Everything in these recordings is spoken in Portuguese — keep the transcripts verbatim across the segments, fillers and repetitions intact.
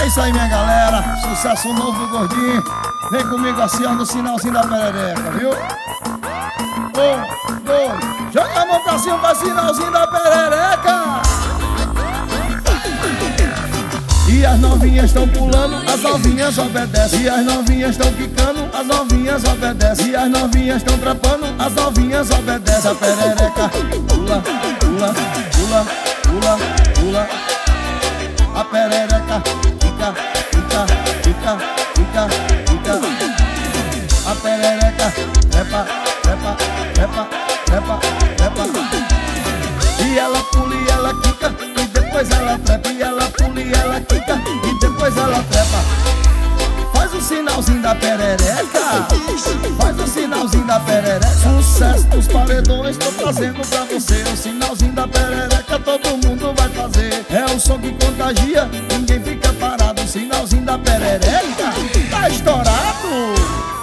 É isso aí, minha galera. Sucesso novo do Gordinho. Vem comigo assim, ó, no sinalzinho da perereca, viu? Um, dois, joga a mão pra cima, faz sinalzinho da perereca. E as novinhas estão pulando, as novinhas obedecem. E as novinhas estão quicando, as novinhas obedecem. E as novinhas estão trepando, as novinhas obedecem. A perereca pula, pula, pula, pula, pula. A perereca fica, fica, fica, fica, fica. A perereca trepa, trepa, trepa, trepa, trepa. E ela pula e ela quica, e depois ela trepa. E ela pula e ela quica, e depois ela trepa. Faz o sinalzinho da perereca, faz o sinalzinho da perereca. Sucesso dos paredões, tô trazendo pra você. O sinalzinho da perereca todo mundo vai fazer. É o som que contagia, ninguém fica parado. O sinalzinho da perereca tá estourado.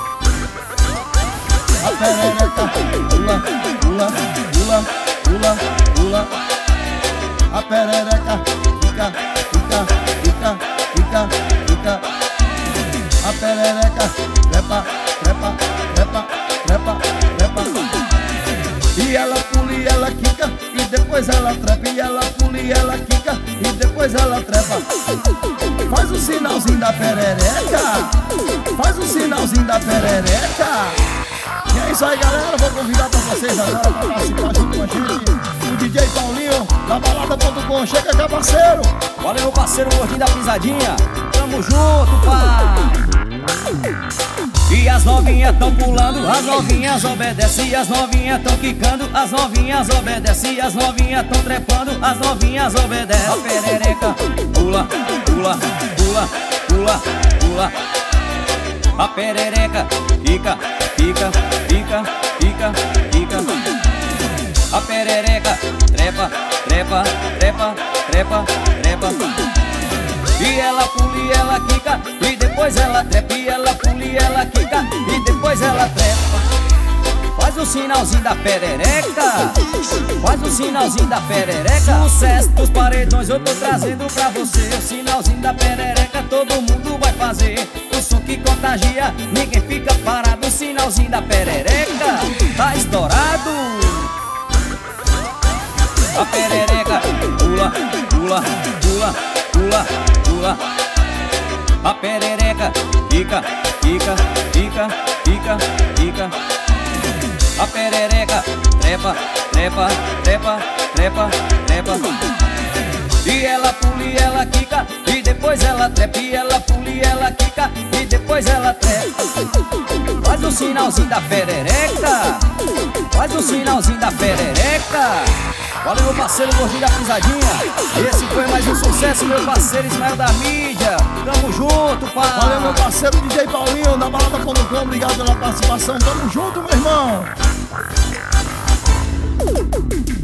A perereca pula, pula, pula, pula, pula. A perereca fica, fica, fica, fica, fica. A perereca trepa, trepa, trepa, trepa, trepa. E ela pula e ela quica, e depois ela trepa. E ela pula e ela quica, e depois ela trepa. Faz o sinalzinho da perereca, faz o sinalzinho da perereca. E é isso aí, galera, vou convidar pra vocês agora pra participar junto com a gente o D J Paulinho da balada ponto com. Chega cá, parceiro. Valeu, meu parceiro Gordinho da Pisadinha. Tamo junto, pai. E as novinhas tão pulando, as novinhas obedecem. E as novinhas tão quicando, as novinhas obedecem. E as novinhas tão trepando, as novinhas obedecem. A perereca pula, pula, pula, pula, pula. A perereca fica, fica, fica, fica, fica. A perereca trepa, trepa, trepa, trepa, trepa. E ela pula e ela quica, e depois ela trepa. E ela pula e ela quica, e depois ela trepa. Faz o sinalzinho da perereca, faz o sinalzinho da perereca. Sucesso dos paredões eu tô trazendo pra você. O sinalzinho da perereca todo mundo vai fazer. O som que contagia, ninguém fica parado. O sinalzinho da perereca tá estourado. A perereca pula, pula, pula, pula, pula. A perereca fica, fica, fica, fica, fica. A perereca trepa, trepa, trepa, trepa, trepa. E ela pula e ela quica, e depois ela trepa. E ela pula e ela quica, e depois ela trepa. Faz o sinalzinho da perereca, faz o sinalzinho da perereca. Valeu, meu parceiro Gordinho da Pisadinha. Esse foi mais um sucesso, meu parceiro Ismael da mídia. Tamo junto, pai. Valeu, meu parceiro D J Paulinho da balada ponto com. Obrigado pela participação. Tamo junto, meu irmão.